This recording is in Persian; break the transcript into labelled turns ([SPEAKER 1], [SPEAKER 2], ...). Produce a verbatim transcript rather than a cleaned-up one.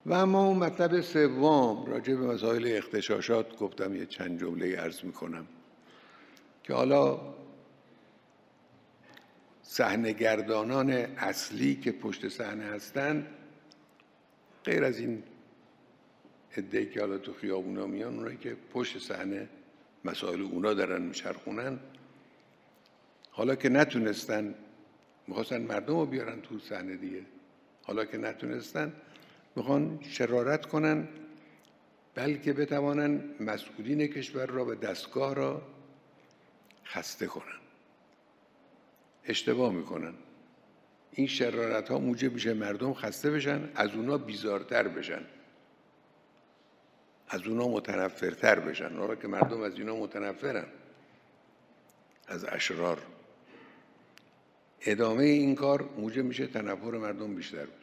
[SPEAKER 1] و اما اون مطلب سوم راجع به مسائل اغتشاشات گفتم یه چند جمله عرض میکنم که حالا صحنه‌گردانان اصلی که پشت صحنه هستند غیر از این عده‌ای که حالا تو خیابونا میان، اونایی که پشت صحنه مسائل اونا دارن میچرخونن، حالا که نتونستن، میخواستن مردم رو بیارن تو صحنه دیگه، حالا که نتونستن میخوان شرارت کنن بلکه بتوانن مسئولین کشور را و دستگاه را خسته کنن. اشتباه میکنن. این شرارت ها موجب میشه مردم خسته بشن، از اونا بیزارتر بشن، از اونا متنفرتر بشن. حالا که مردم از اینا متنفرن، از اشرار، ادامه این کار موجب میشه تنفر مردم بیشتر.